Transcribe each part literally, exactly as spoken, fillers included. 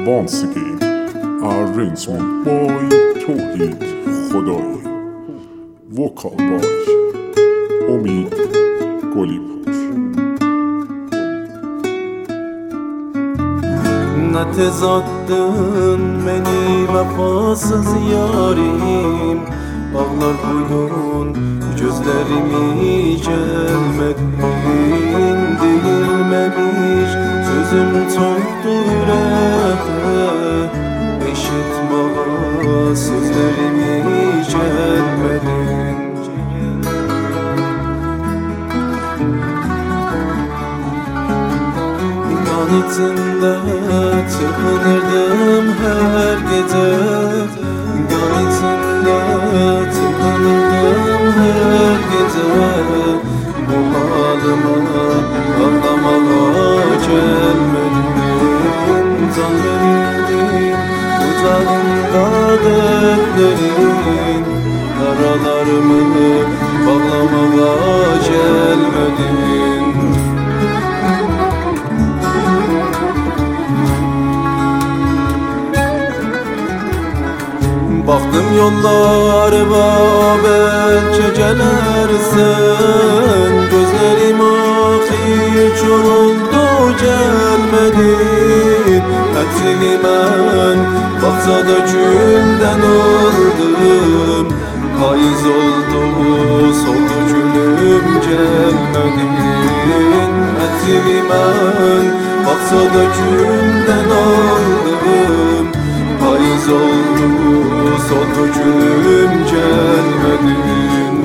once again arrangement by توحید خدایی، vocal by امید گلیپور. Netezaddın beni vefasız yarim, ağlar koydun gözlerimi gelmedin. Değilmemiş sözüm çoktu yürekte, eşitme sözlerimi gelmedin. Ganitinde tıpınırdım her gece, Ganitinde tıpınırdım her gece. Bu halıma ağlamaya gelmedin. Can verirdim uzağında dertlerin, yaralarımı bağlamaya gelmedin. Baktım yollarıma belki gelersen, gözlerim ahir çor oldu gelmedin. Etrini ben bahçada gülden aldım, payız oldu soldu gülüm gelmedin. Etrini ben bahçada gülden aldım, payız oldu soldu gülüm gelmedin.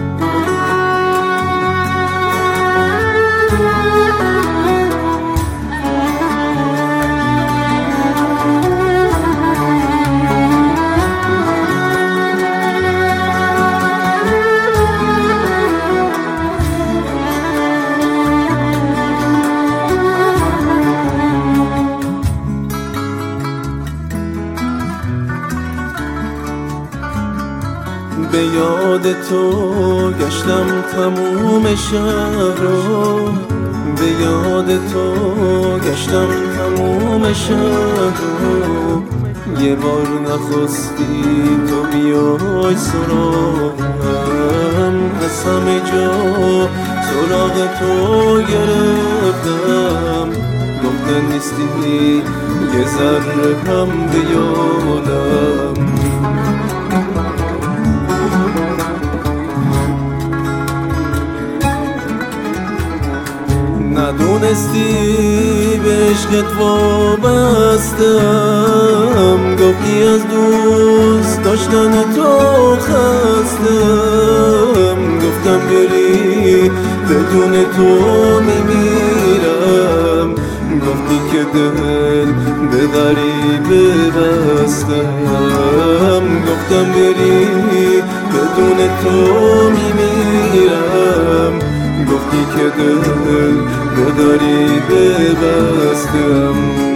به یاد تو گشتم تموم شهر رو، به یاد تو گشتم تموم شهر رو. یه بار نخواستی تو بیای سراغم، از همه جا سراغ تو گرفتم. گفتن نیستی یه ذره هم بیالم. ندونستی به عشقت وابستم، گفتی از دوست داشتن تو خستم. گفتم بری بدون تو میمیرم، گفتی که دل به غریبه بستم. گفتم بری بدون تو میمیرم، گفتی که دل به غریبه بستم.